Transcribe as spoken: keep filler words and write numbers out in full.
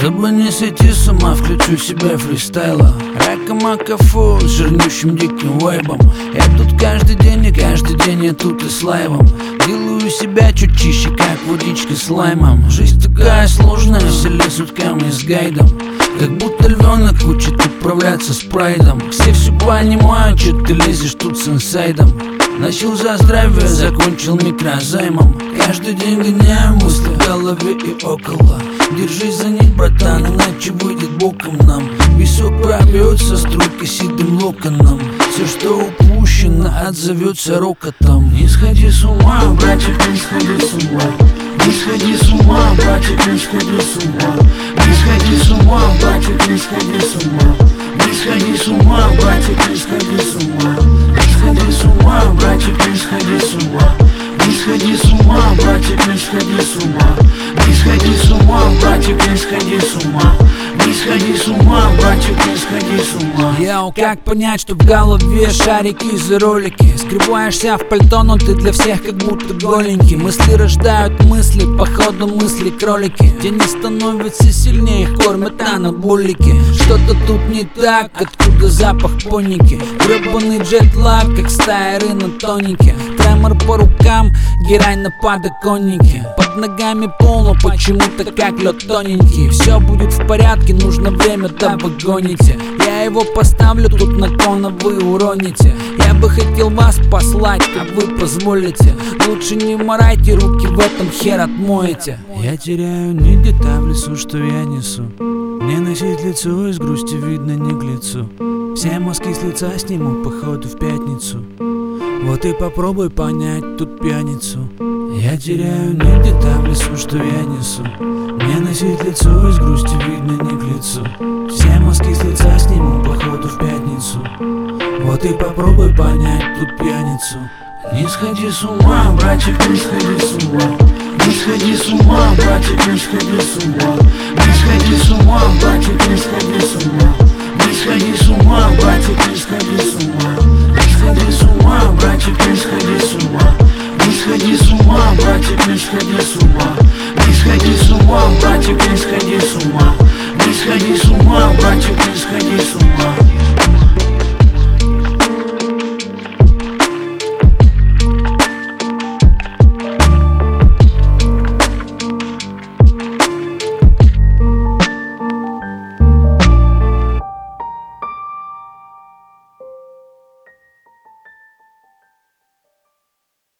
Чтобы не сойти с ума, включу себе фристайла. Рака-мака-фу с жирнющим диким вайбом. Я тут каждый день, и каждый день я тут и с лайвом. Делаю себя чуть чище, как водичка с лаймом. Жизнь такая сложная, веселее сутками с гайдом. Как будто львенок учит управляться спрайдом. Все все понимают, че ты лезешь тут с инсайдом. Начал за здравие, закончил микрозаймом. Каждый день гоняю мысли в голове и около. Держись за них, братан, иначе выйдет боком нам. Висок пробьется струйкой седым локоном. Все, что упущено, отзовется рокотом. Не сходи с ума, братик, не сходи с ума. Не сходи с ума, братик, не сходи с ума. Не сходи с ума, братик, не сходи с ума. Не сходи с ума, братик, не сходи с ума. Не сходи с ума, братик, не сходи с ума. Не сходи с ума, братик, не сходи с ума. Не сходи с ума, братик, не сходи с ума. Не сходи с ума, братик, не сходи с ума. Йоу, как понять, что в голове шарики за ролики? Скрываешься в пальто, но ты для всех как будто голенький. Мысли рождают мысли, походу мысли кролики. Тени становятся сильнее, их кормят анаболики. Что-то тут не так, откуда запах поники? Гребаный джетлаг, как стая на тонике. Тремор по рукам, герань на подоконнике. Под ногами полно, почему-то как лед тоненький. Все будет в порядке, нужно время, да вы гоните. Я его поставлю тут на кон, а вы уроните. Я бы хотел вас послать, а вы позволите. Лучше не морайте руки, в этом хер отмоете. Я теряю нить где-то в лесу, что я несу. Не носить лицо, из грусти видно не к лицу. Все мазки с лица сниму, походу в пятницу. Вот и попробуй понять тут пьяницу. Я теряю нить где-то в лесу, что я несу. Не носить лицо, из грусти видно не к лицу. Все мазки с лица сниму, походу в пятницу. Вот и попробуй понять тут пьяницу. Не сходи с ума, братик, не сходи с ума. Не сходи с ума, братик, не сходи с ума. Не сходи с ума, братик, не сходи с ума. Не сходи с ума, братик, не сходи с ума.